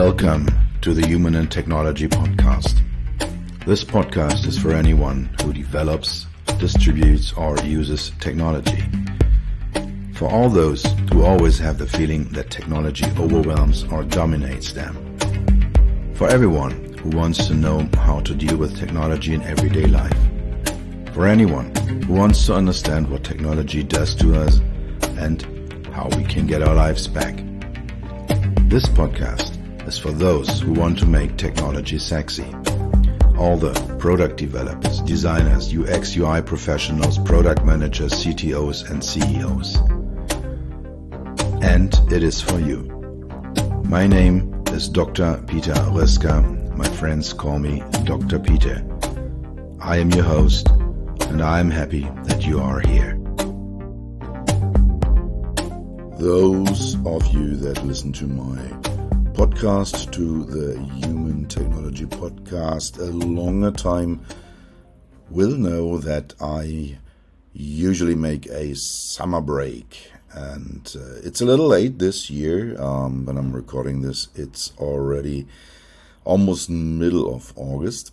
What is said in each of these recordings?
Welcome to the Human and Technology Podcast. This podcast is for anyone who develops, distributes, or uses technology. For all those who always have the feeling that technology overwhelms or dominates them. For everyone who wants to know how to deal with technology in everyday life. For anyone who wants to understand what technology does to us and how we can get our lives back. This podcast is for those who want to make technology sexy. All the product developers, designers, UX, UI professionals, product managers, CTOs, and CEOs. And it is for you. My name is Dr. Peter Röska. My friends call me Dr. Peter. I am your host, and I am happy that you are here. Those of you that listen to my podcast, to the Human Technology Podcast, a longer time will know that I usually make a summer break. And it's a little late this year when I'm recording this. It's already almost middle of August.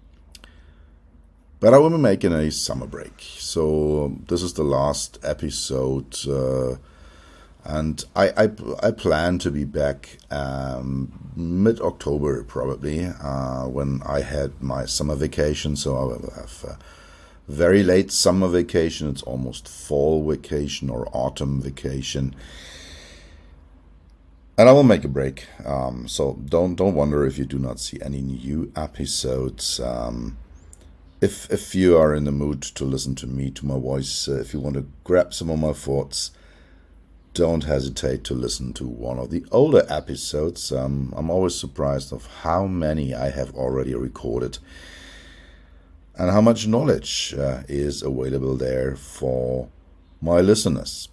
But I will be making a summer break. So this is the last episode. And I plan to be back mid-October probably when I had my summer vacation. So I will have a very late summer vacation. It's almost fall vacation or autumn vacation. And I will make a break. So don't wonder if you do not see any new episodes. If you are in the mood to listen to me, to my voice, if you want to grab some of my thoughts, don't hesitate to listen to one of the older episodes. I'm always surprised of how many I have already recorded and how much knowledge is available there for my listeners.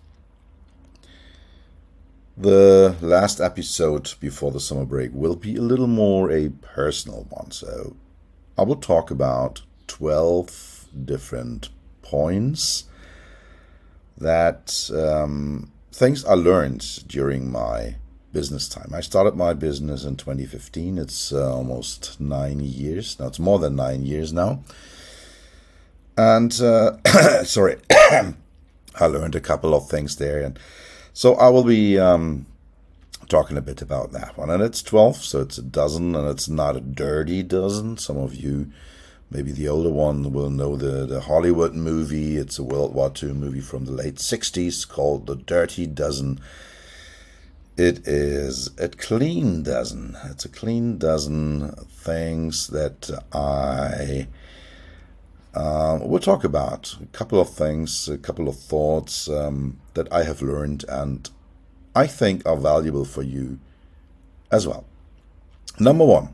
The last episode before the summer break will be a little more a personal one. So I will talk about 12 different points that things I learned during my business time. I started my business in 2015. It's almost 9 years. Now it's more than 9 years now. And sorry, I learned a couple of things there. And so I will be talking a bit about that one. And it's 12, so it's a dozen, and it's not a dirty dozen. Some of you, maybe the older one, will know the Hollywood movie. It's a World War II movie from the late 60s called The Dirty Dozen. It is a clean dozen. It's a clean dozen things that I will talk about. A couple of things, a couple of thoughts that I have learned and I think are valuable for you as well. Number one,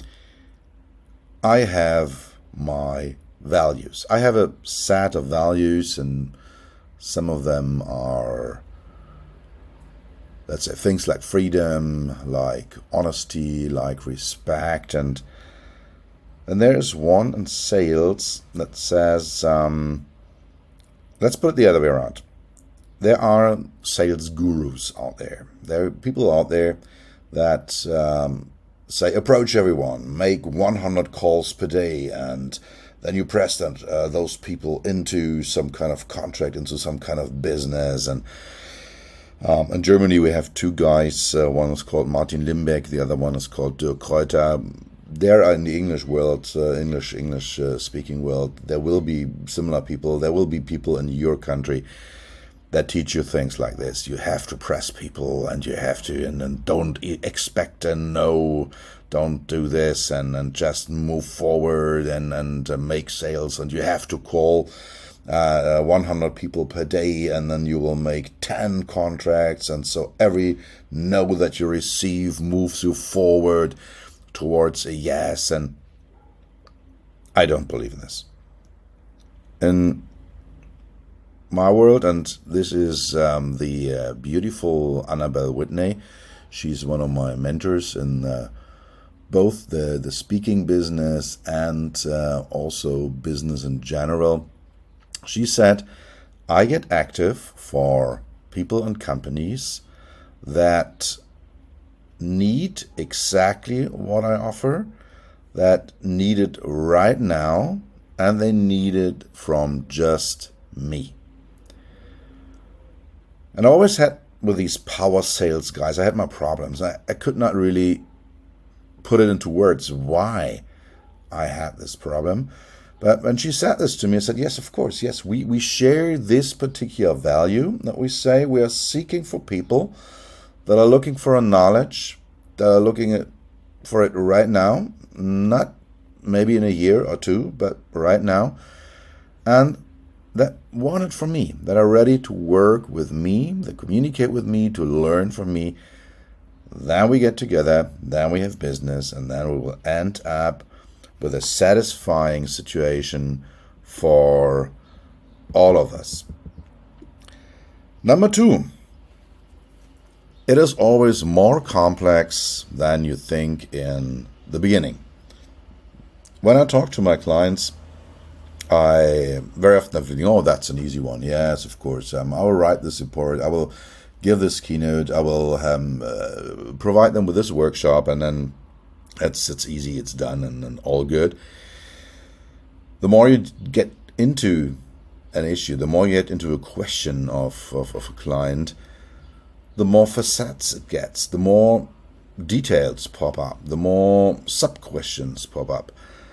I have my values. I have a set of values, and some of them are, let's say, things like freedom, like honesty, like respect, and there's one in sales that says, let's put it the other way around. There are sales gurus out there. There are people out there that say, approach everyone, make 100 calls per day, and then you press them, those people into some kind of contract, into some kind of business. And in Germany, we have two guys. One is called Martin Limbeck. The other one is called Dirk Kräuter. There in the English world, English speaking world, there will be similar people. There will be people in your country that teach you things like this. You have to press people, and you have to, and don't expect a no, don't do this, and just move forward and make sales, and you have to call 100 people per day, and then you will make 10 contracts, and so every no that you receive moves you forward towards a yes, and I don't believe in this. In my world, and this is the beautiful Annabelle Whitney. She's one of my mentors in both the speaking business and also business in general. She said, I get active for people and companies that need exactly what I offer, that need it right now, and they need it from just me. And I always had, with these power sales guys, I had my problems. I could not really put it into words why I had this problem. But when she said this to me, I said, yes, of course, yes, we share this particular value that we say we are seeking for people that are looking for a knowledge, that are looking for it right now, not maybe in a year or two, but right now, and that want it from me, that are ready to work with me, that communicate with me, to learn from me. Then we get together, then we have business, and then we will end up with a satisfying situation for all of us. Number 2, it is always more complex than you think in the beginning. When I talk to my clients, I very often think, oh, that's an easy one. Yes, of course. I will write this report. I will give this keynote. I will provide them with this workshop, and then it's easy. It's done, and all good. The more you get into an issue, the more you get into a question of a client, the more facets it gets, the more details pop up, the more sub-questions pop up.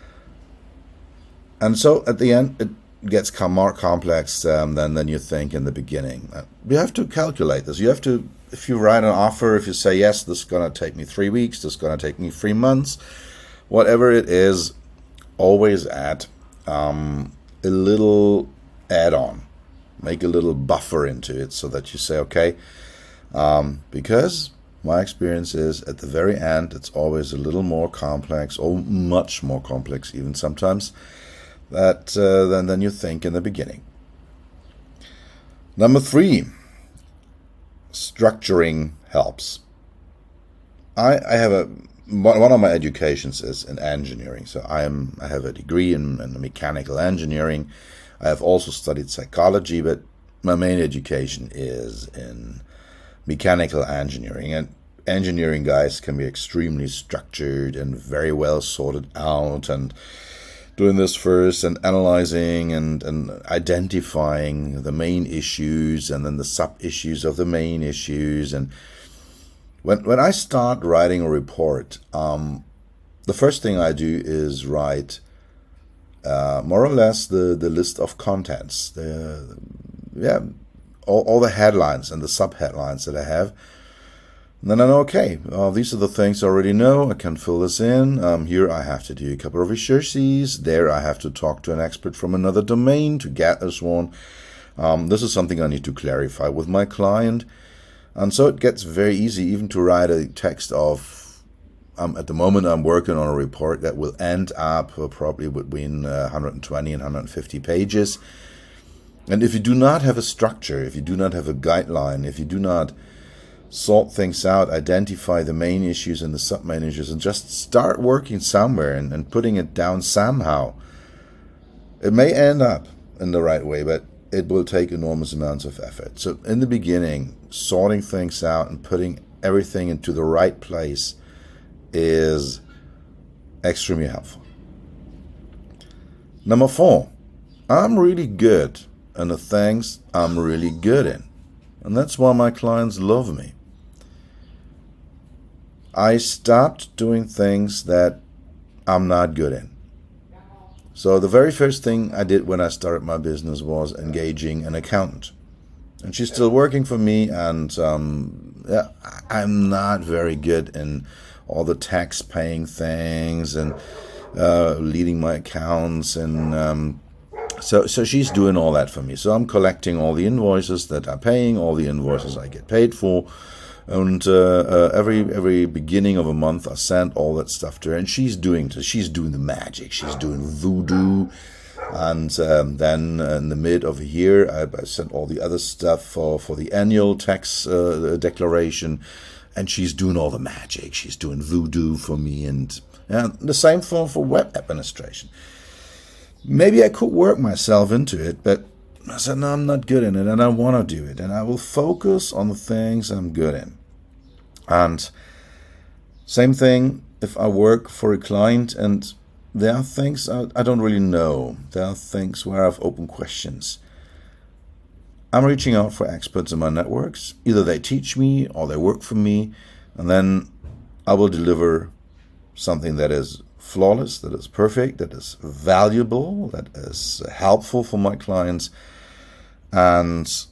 And so at the end, it gets more complex than you think in the beginning. You have to calculate this. You have to, if you write an offer, if you say, yes, this is going to take me 3 weeks, this is going to take me 3 months, whatever it is, always add a little add-on. Make a little buffer into it so that you say, okay, because my experience is at the very end, it's always a little more complex, or much more complex even sometimes, than you think in the beginning. Number 3, structuring helps. I have one of my educations is in engineering, so I have a degree in mechanical engineering. I have also studied psychology, but my main education is in mechanical engineering. And engineering guys can be extremely structured and very well sorted out, and doing this first and analyzing and identifying the main issues and then the sub-issues of the main issues. And when I start writing a report, the first thing I do is write more or less the list of contents, all the headlines and the sub-headlines that I have. And then I know, okay, these are the things I already know. I can fill this in. Here I have to do a couple of researches. There I have to talk to an expert from another domain to get this one. This is something I need to clarify with my client. And so it gets very easy even to write a text of, at the moment I'm working on a report that will end up probably between 120 and 150 pages. And if you do not have a structure, if you do not have a guideline, if you do not sort things out, identify the main issues and the sub-main issues, and just start working somewhere and putting it down somehow, it may end up in the right way, but it will take enormous amounts of effort. So in the beginning, sorting things out and putting everything into the right place is extremely helpful. Number 4, I'm really good in the things I'm really good in. And that's why my clients love me. I stopped doing things that I'm not good in. So the very first thing I did when I started my business was engaging an accountant. And she's still working for me, and I'm not very good in all the tax paying things and leading my accounts, and so she's doing all that for me. So I'm collecting all the invoices that I'm paying, all the invoices I get paid for, and every beginning of a month I send all that stuff to her, and she's doing the magic. She's doing voodoo, and then in the mid of the year I sent all the other stuff for the annual tax declaration, and she's doing all the magic. She's doing voodoo for me, and the same for web administration. Maybe I could work myself into it, but I said, no, I'm not good in it, and I want to do it, and I will focus on the things I'm good in. And Same thing if I work for a client and there are things I don't really know. There are things where I have open questions. I'm reaching out for experts in my networks. Either they teach me or they work for me, and then I will deliver something that is flawless, that is perfect, that is valuable, that is helpful for my clients, and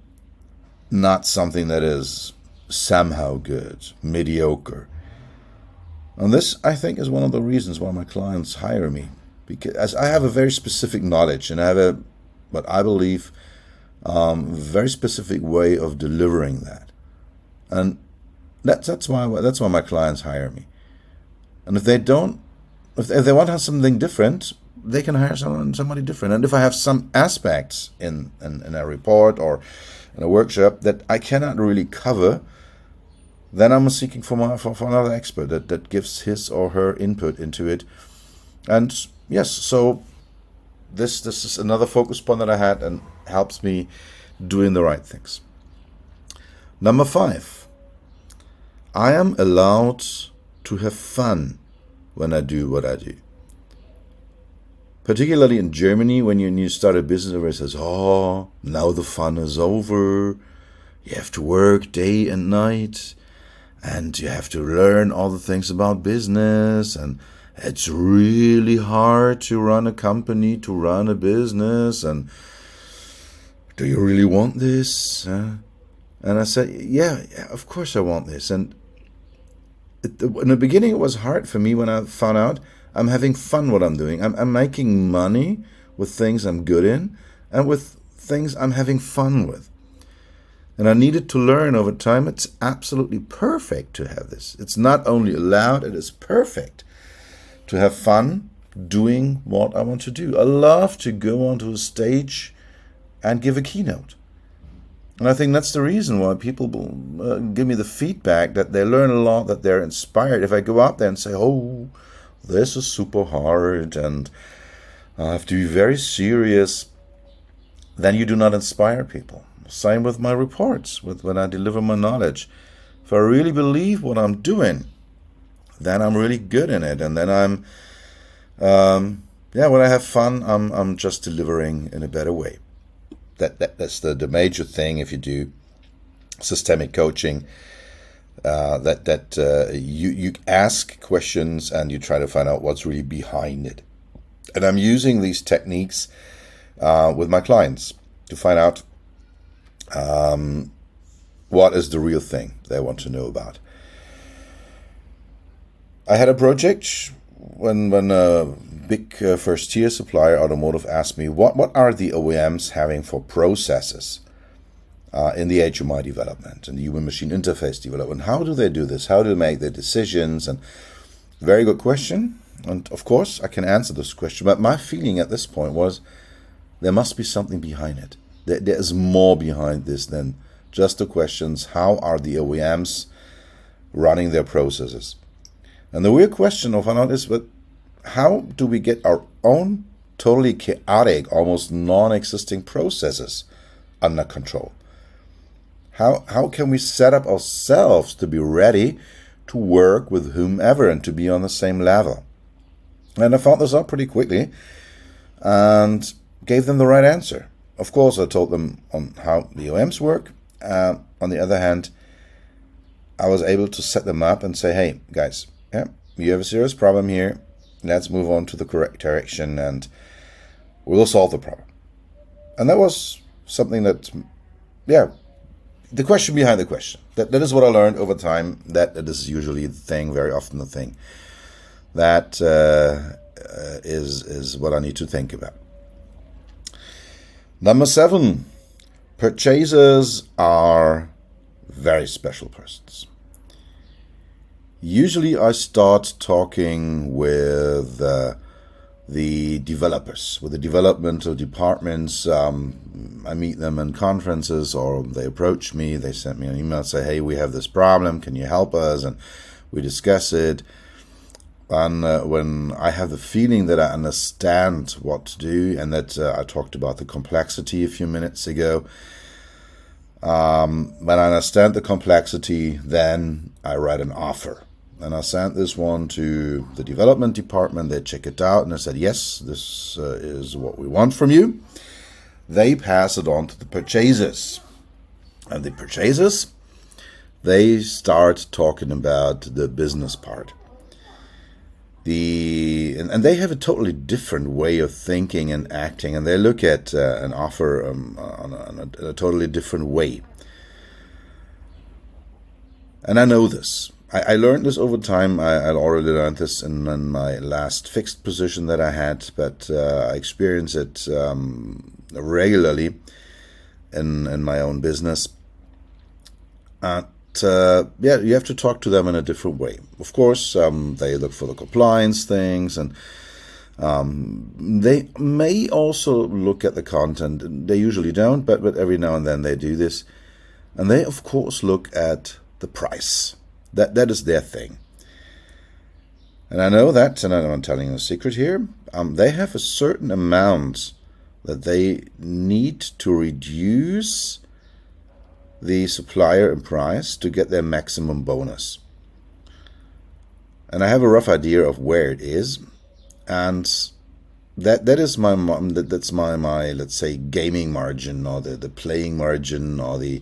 not something that is somehow good, mediocre. And this, I think, is one of the reasons why my clients hire me, because I have a very specific knowledge and I have what I believe, very specific way of delivering that, and that's why my clients hire me. And if they don't, if they want to have something different, they can hire somebody different. And if I have some aspects in a report or in a workshop that I cannot really cover, then I'm seeking for another expert that gives his or her input into it. And yes, so this is another focus point that I had and helps me doing the right things. Number 5, I am allowed to have fun when I do what I do. Particularly in Germany, when you start a business, everybody says, oh, now the fun is over. You have to work day and night. And you have to learn all the things about business, and it's really hard to run a company, to run a business, and do you really want this? And I said, yeah, of course I want this. And in the beginning it was hard for me when I found out I'm having fun what I'm doing. I'm making money with things I'm good in and with things I'm having fun with. And I needed to learn over time, it's absolutely perfect to have this. It's not only allowed, it is perfect to have fun doing what I want to do. I love to go onto a stage and give a keynote. And I think that's the reason why people give me the feedback that they learn a lot, that they're inspired. If I go up there and say, oh, this is super hard and I have to be very serious, then you do not inspire people. Same with my reports, when I deliver my knowledge. If I really believe what I'm doing, then I'm really good in it. And then when I have fun, I'm just delivering in a better way. That's the major thing if you do systemic coaching. You ask questions and you try to find out what's really behind it. And I'm using these techniques with my clients to find out what is the real thing they want to know about. I had a project when a big first-tier supplier, automotive, asked me what are the OEMs having for processes in the HMI development and the human-machine interface development. How do they do this? How do they make their decisions? And very good question. And of course, I can answer this question. But my feeling at this point was there must be something behind it. There is more behind this than just the questions, how are the OEMs running their processes? And the real question of found is, but how do we get our own totally chaotic, almost non-existing processes under control? How can we set up ourselves to be ready to work with whomever and to be on the same level? And I found this out pretty quickly and gave them the right answer. Of course, I told them on how the OEMs work. On the other hand, I was able to set them up and say, hey, guys, you have a serious problem here. Let's move on to the correct direction and we'll solve the problem. And that was something that, the question behind the question. That is what I learned over time. That is usually the thing, very often the thing. That is what I need to think about. Number 7, purchasers are very special persons. Usually I start talking with the developers, with the developmental departments. I meet them in conferences or they approach me, they send me an email, say, hey, we have this problem, can you help us? And we discuss it. And when I have the feeling that I understand what to do, and that I talked about the complexity a few minutes ago, when I understand the complexity, then I write an offer. And I sent this one to the development department. They check it out and I said, yes, this is what we want from you. They pass it on to the purchasers. And the purchasers, they start talking about the business part. And they have a totally different way of thinking and acting, and they look at an offer on a totally different way. And I know this. I learned this over time. I already learned this in my last fixed position that I had, but I experience it regularly in my own business. Yeah, you have to talk to them in a different way. Of course, they look for the compliance things, and they may also look at the content. They usually don't, but every now and then they do this. And they, of course, look at the price. That is their thing. And I know that, and I'm telling you a secret here, they have a certain amount that they need to reduce the supplier in price to get their maximum bonus. And I have a rough idea of where it is, and that's my let's say gaming margin, or the playing margin, or the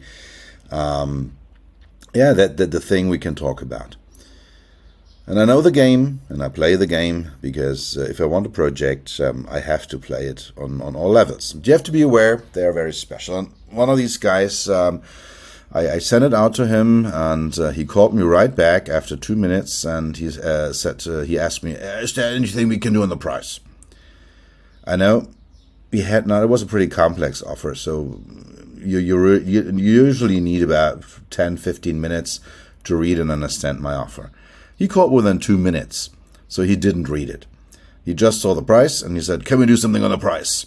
the thing we can talk about. And I know the game, and I play the game, because if I want a project, I have to play it on all levels. You have to be aware they are very special. And one of these guys, I sent it out to him, and he called me right back after 2 minutes, and he asked me, is there anything we can do on the price? I know we had not. It was a pretty complex offer, so you usually need about 10-15 minutes to read and understand my offer. He called within 2 minutes, so he didn't read it. He just saw the price, and he said, can we do something on the price?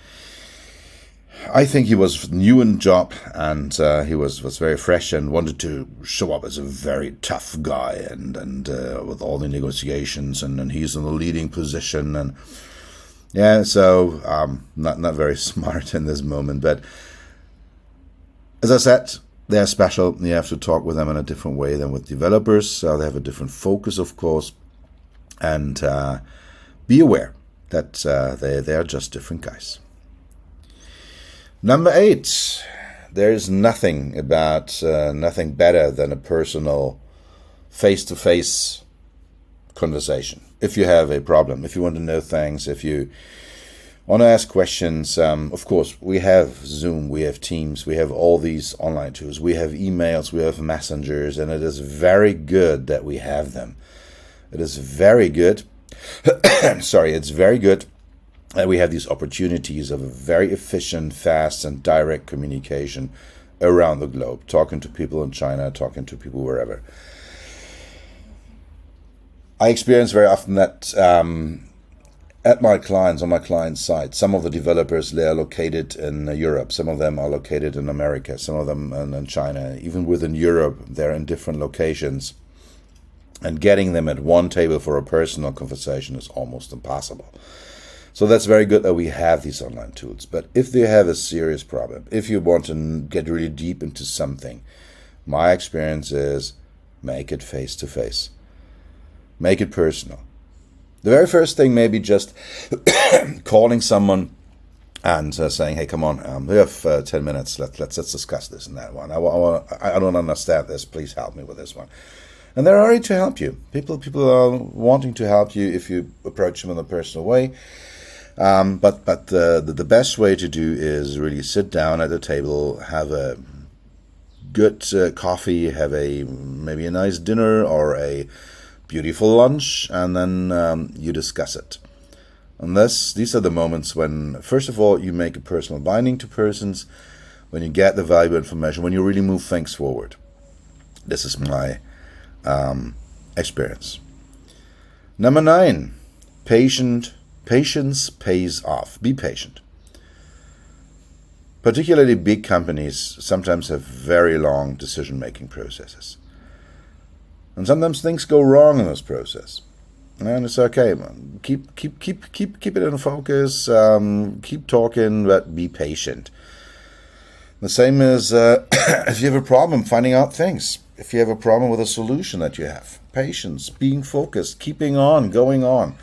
I think he was new in the job, and he was very fresh and wanted to show up as a very tough guy, and with all the negotiations, and he's in the leading position, and yeah, so not very smart in this moment. But as I said, they're special. You have to talk with them in a different way than with developers. They have a different focus, of course, and be aware that they are just different guys. Number 8, there's nothing better than a personal face-to-face conversation. If you have a problem, if you want to know things, if you want to ask questions, of course, we have Zoom, we have Teams, we have all these online tools, we have emails, we have messengers, and it is very good that we have them. It is very good. It's very good that we have these opportunities of a very efficient, fast, and direct communication around the globe, talking to people in China, talking to people wherever. I experience very often that on my client's side, some of the developers, they are located in Europe, some of them are located in America, some of them in China. Even within Europe, they're in different locations. And getting them at one table for a personal conversation is almost impossible. So that's very good that we have these online tools. But if they have a serious problem, if you want to get really deep into something, my experience is make it face-to-face. Make it personal. The very first thing may be just calling someone and saying, hey, come on, we have 10 minutes. Let's discuss this and that one. I don't understand this. Please help me with this one. And they're ready to help you. People are wanting to help you if you approach them in a personal way. But the best way to do is really sit down at the table, have a good coffee, have maybe a nice dinner or a beautiful lunch, and then you discuss it. And these are the moments when, first of all, you make a personal binding to persons, when you get the valuable information, when you really move things forward. This is my experience. Number 9, patience pays off. Be patient. Particularly big companies sometimes have very long decision-making processes. And sometimes things go wrong in this process. And it's okay, man. Keep it in focus, keep talking, but be patient. The same as if you have a problem finding out things. if you have a problem with a solution that you have. Patience, being focused, keeping on, going on,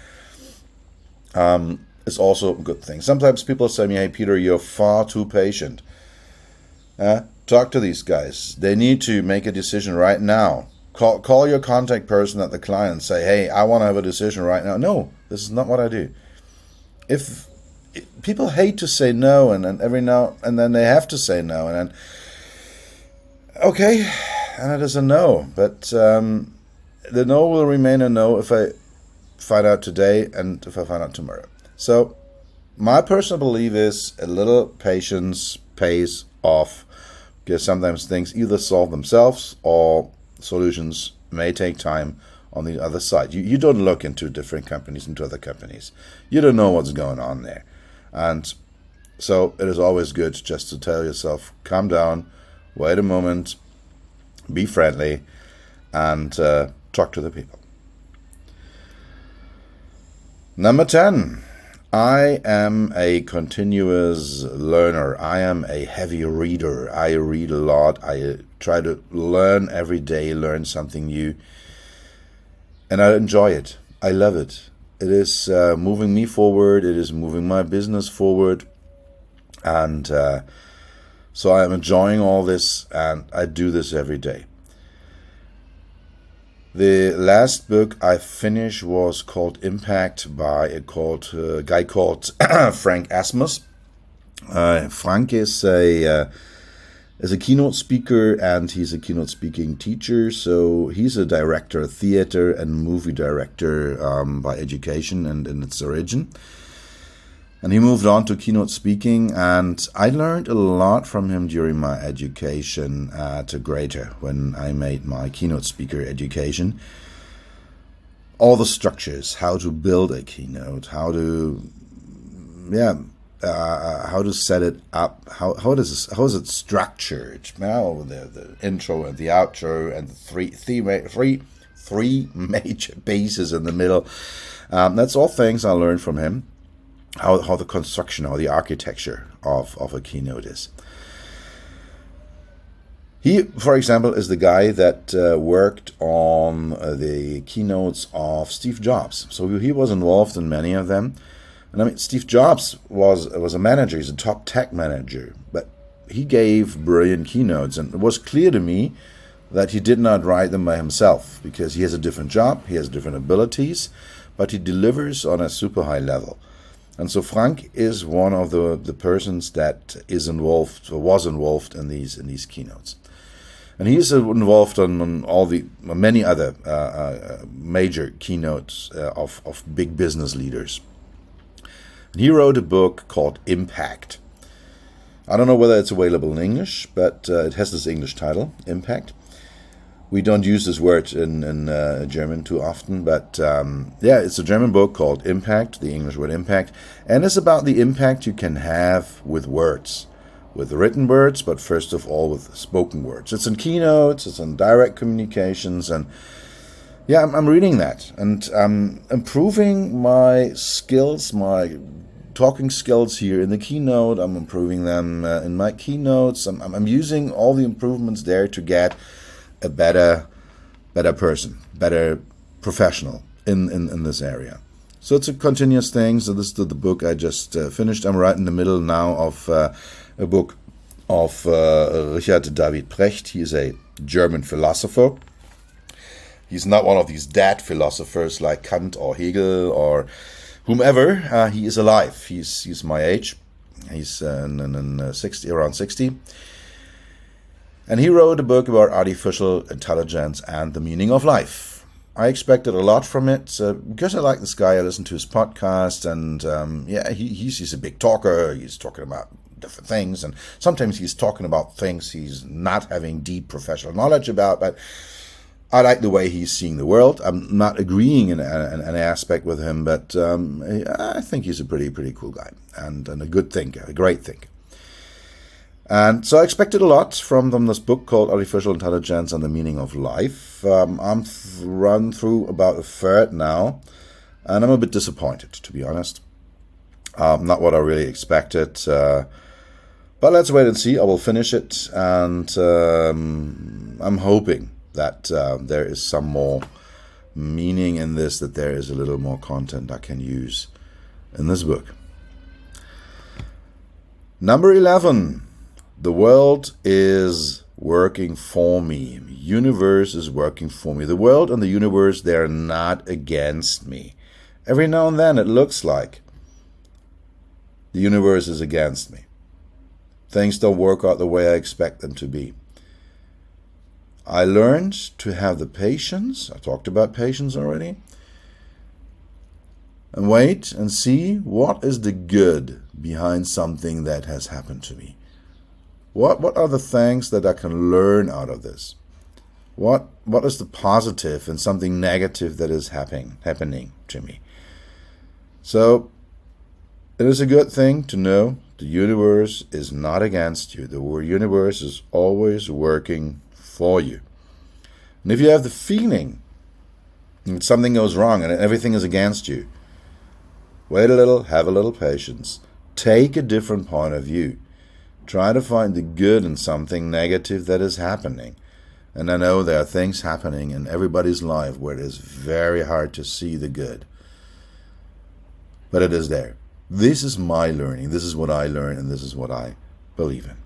is also a good thing. Sometimes people say to me, hey, Peter, you're far too patient. Talk to these guys. They need to make a decision right now. Call your contact person at the client and say, hey, I want to have a decision right now. No, this is not what I do. If people hate to say no, and then every now and then they have to say no, and then, okay, and it is a no. But the no will remain a no if I find out today and if I find out tomorrow. So my personal belief is a little patience pays off, because sometimes things either solve themselves or solutions may take time on the other side. You don't look into different companies, into other companies. You don't know what's going on there. And so it is always good just to tell yourself, calm down, wait a moment, be friendly, and talk to the people. Number 10. I am a continuous learner. I am a heavy reader. I read a lot. I try to learn every day, learn something new. And I enjoy it. I love it. It is moving me forward. It is moving my business forward. And so I am enjoying all this, and I do this every day. The last book I finished was called Impact by a guy called Frank Asmus. Frank is a keynote speaker, and he's a keynote speaking teacher. So he's a director of theater and movie director by education and in its origin. And he moved on to keynote speaking, and I learned a lot from him during my education at Greater when I made my keynote speaker education. All the structures, how to build a keynote, how to set it up, how is it structured? Now the intro and the outro and the three major bases in the middle. That's all things I learned from him. How the construction or the architecture of a keynote is. He, for example, is the guy that worked on the keynotes of Steve Jobs. So he was involved in many of them. And I mean, Steve Jobs was a manager. He's a top tech manager. But he gave brilliant keynotes. And it was clear to me that he did not write them by himself, because he has a different job, he has different abilities, but he delivers on a super high level. And so Frank is one of the persons that is involved or was involved in these keynotes, and he is involved on all the many other major keynotes of big business leaders. And he wrote a book called Impact. I don't know whether it's available in English, but it has this English title, Impact. We don't use this word in German too often, but it's a German book called Impact, the English word impact, and it's about the impact you can have with words, with written words, but first of all with spoken words. It's in keynotes, it's in direct communications, and I'm reading that, and I'm improving my skills, my talking skills here in the keynote. I'm improving them in my keynotes. I'm using all the improvements there to get a better person, better professional in this area. So it's a continuous thing. So this is the book I just finished. I'm right in the middle now of a book of Richard David Precht. He is a German philosopher. He's not one of these dead philosophers like Kant or Hegel or whomever. He is alive. He's my age. He's around 60. And he wrote a book about artificial intelligence and the meaning of life. I expected a lot from it because I like this guy. I listened to his podcast, and he's a big talker. He's talking about different things, and sometimes he's talking about things he's not having deep professional knowledge about, but I like the way he's seeing the world. I'm not agreeing in an aspect with him, but I think he's a pretty cool guy and a good thinker, a great thinker. And so I expected a lot from this book called Artificial Intelligence and the Meaning of Life. I'm run through about a third now, and I'm a bit disappointed, to be honest. Not what I really expected. But let's wait and see. I will finish it, and I'm hoping that there is some more meaning in this, that there is a little more content I can use in this book. Number 11, the world is working for me. Universe is working for me. The world and the universe, they're not against me. Every now and then it looks like the universe is against me. Things don't work out the way I expect them to be. I learned to have the patience, I talked about patience already, and wait and see what is the good behind something that has happened to me. What are the things that I can learn out of this? What is the positive in something negative that is happening to me? So it is a good thing to know the universe is not against you. The universe is always working for you. And if you have the feeling that something goes wrong and everything is against you, wait a little, have a little patience. Take a different point of view. Try to find the good in something negative that is happening. And I know there are things happening in everybody's life where it is very hard to see the good. But it is there. This is my learning. This is what I learned, and this is what I believe in.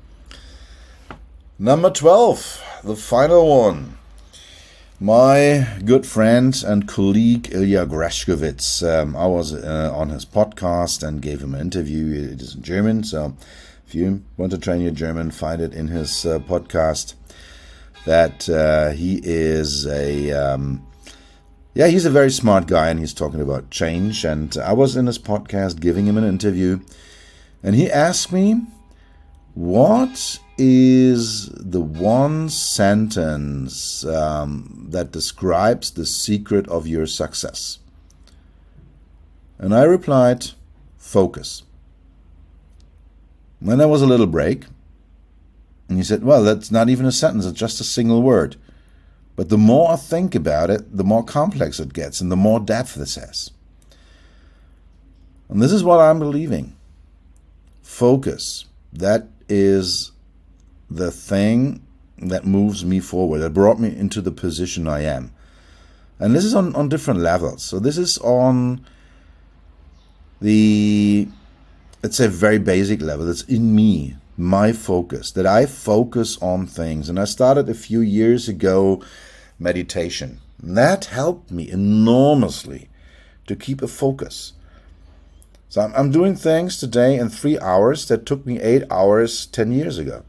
Number 12, the final one. My good friend and colleague Ilya Grashkovitz, I was on his podcast and gave him an interview. It is in German, so if you want to train your German, find it in his podcast. That he is he's a very smart guy, and he's talking about change. And I was in his podcast giving him an interview, and he asked me, what is the one sentence that describes the secret of your success? And I replied, focus. Then there was a little break, and he said, well, that's not even a sentence, it's just a single word. But the more I think about it, the more complex it gets and the more depth this has. And this is what I'm believing. Focus. That is the thing that moves me forward, that brought me into the position I am. And this is on different levels. So this is on the, let's say, very basic level. It's in me, my focus, that I focus on things. And I started a few years ago meditation. And that helped me enormously to keep a focus. So I'm doing things today in 3 hours that took me 8 hours 10 years ago.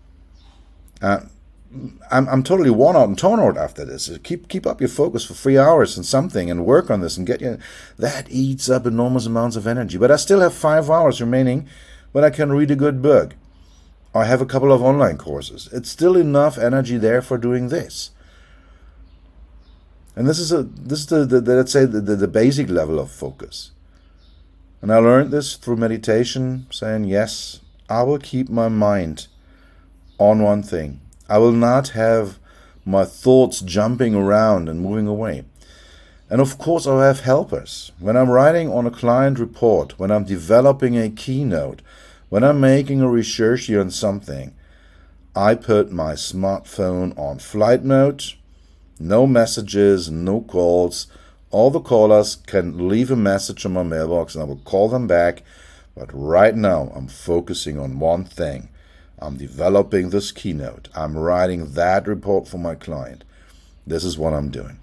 I'm totally worn out and torn out after this. Keep up your focus for 3 hours and something and work on this and get you. That eats up enormous amounts of energy. But I still have 5 hours remaining when I can read a good book. I have a couple of online courses. It's still enough energy there for doing this. And this is the let's say the basic level of focus. And I learned this through meditation, saying, yes, I will keep my mind on one thing. I will not have my thoughts jumping around and moving away. And of course, I'll have helpers. When I'm writing on a client report, when I'm developing a keynote, when I'm making a research here on something, I put my smartphone on flight mode, no messages, no calls. All the callers can leave a message on my mailbox and I will call them back. But right now, I'm focusing on one thing. I'm developing this keynote. I'm writing that report for my client. This is what I'm doing.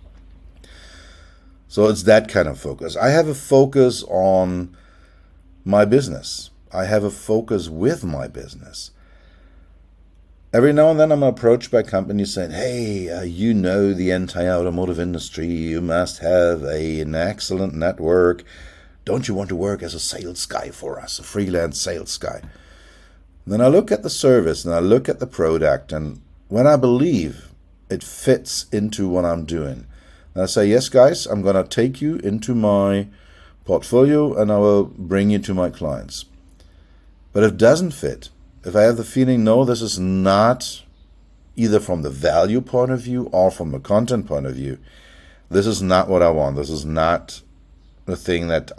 So it's that kind of focus. I have a focus on my business. I have a focus with my business. Every now and then I'm approached by companies saying, hey, you know the entire automotive industry. You must have an excellent network. Don't you want to work as a sales guy for us, a freelance sales guy? And then I look at the service and I look at the product, and when I believe it fits into what I'm doing, and I say, yes, guys, I'm going to take you into my portfolio and I will bring you to my clients. But if it doesn't fit, if I have the feeling, no, this is not either from the value point of view or from the content point of view, this is not what I want. This is not the thing that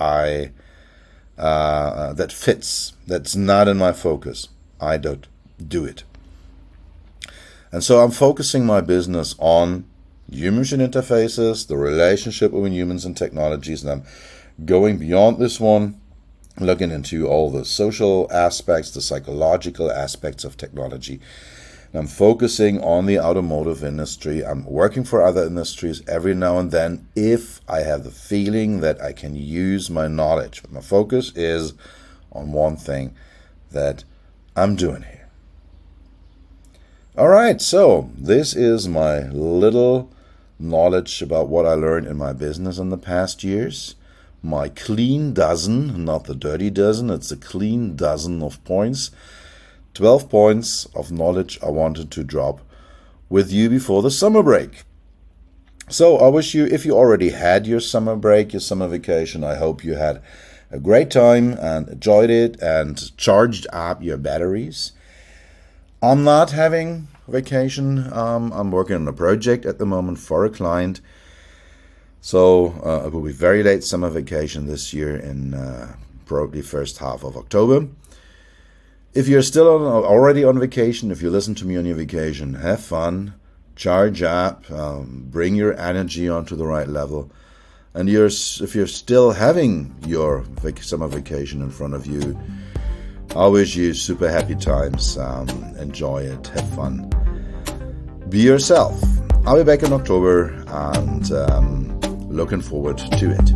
that fits. That's not in my focus. I don't do it. And so I'm focusing my business on human-machine interfaces, the relationship between humans and technologies, and I'm going beyond this one, looking into all the social aspects, the psychological aspects of technology. And I'm focusing on the automotive industry. I'm working for other industries every now and then if I have the feeling that I can use my knowledge. But my focus is on one thing that I'm doing here. All right, so this is my little knowledge about what I learned in my business in the past years. My clean dozen, not the dirty dozen, it's a clean dozen of points. 12 points of knowledge I wanted to drop with you before the summer break. So I wish you, if you already had your summer break, your summer vacation, I hope you had a great time and enjoyed it and charged up your batteries. I'm not having vacation. I'm working on a project at the moment for a client. So it will be very late summer vacation this year in probably first half of October. If you're still already on vacation, if you listen to me on your vacation, have fun, charge up, bring your energy onto the right level. And if you're still having your summer vacation in front of you, I wish you super happy times. Enjoy it, have fun, be yourself. I'll be back in October and looking forward to it.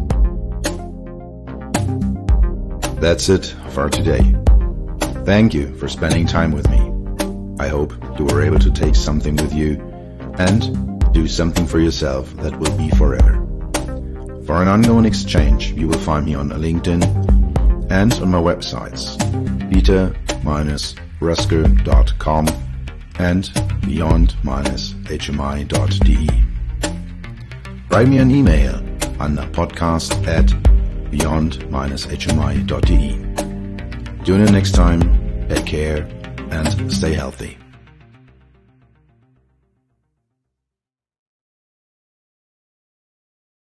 That's it for today. Thank you for spending time with me. I hope you were able to take something with you and do something for yourself that will be forever. For an ongoing exchange, you will find me on LinkedIn and on my websites, peter-rusker.com and beyond-hmi.de. Write me an email on podcast@beyond-hmi.de. Tune in next time, take care, and stay healthy.